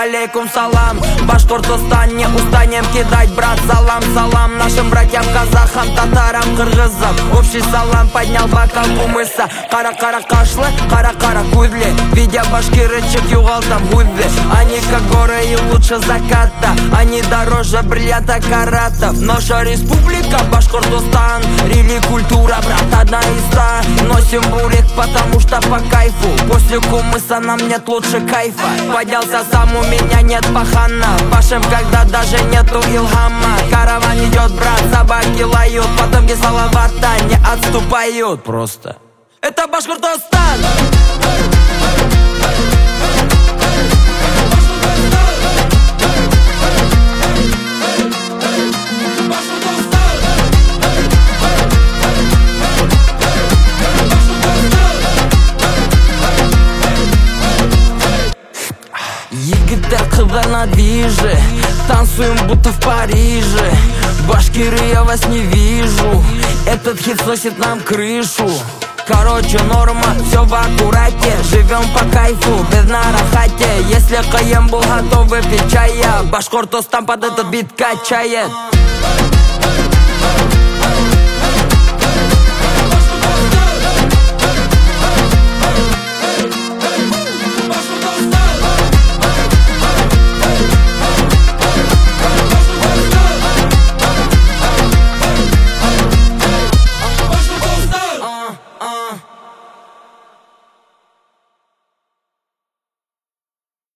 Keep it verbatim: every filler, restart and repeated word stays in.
алейкум салам. Башкортостан, не устанем кидать, брат, салам, салам нашим братьям, казахам, татарам, кыргызам. Общий салам поднял бокал кумыса. Кара-кара кашлы, кара-кара куйли. Видя башкирычек югалтам гуйли. Они как горы и лучше заката. Они дороже бриллианта каратов. Наша республика Башкортостан. Рели культура, брат, одна из ста. Носим бурик, потому что по кайфу. После кумыса нам нет лучше кайфа. Поднялся сам, у меня нет пахана. Пашем, когда даже нету илхама. Караван идет, брат, собаки лают. Потомки салавата не отступают просто. Это Башкортостан. Египтер кыдар на движе. Танцуем будто в Париже. Башкиры, я вас не вижу. Этот хит сносит нам крышу. Короче, норма, все в аккурате. Живем по кайфу, без нарахате. Если Каем был готов выпить чая, Башкортостан под этот бит качает.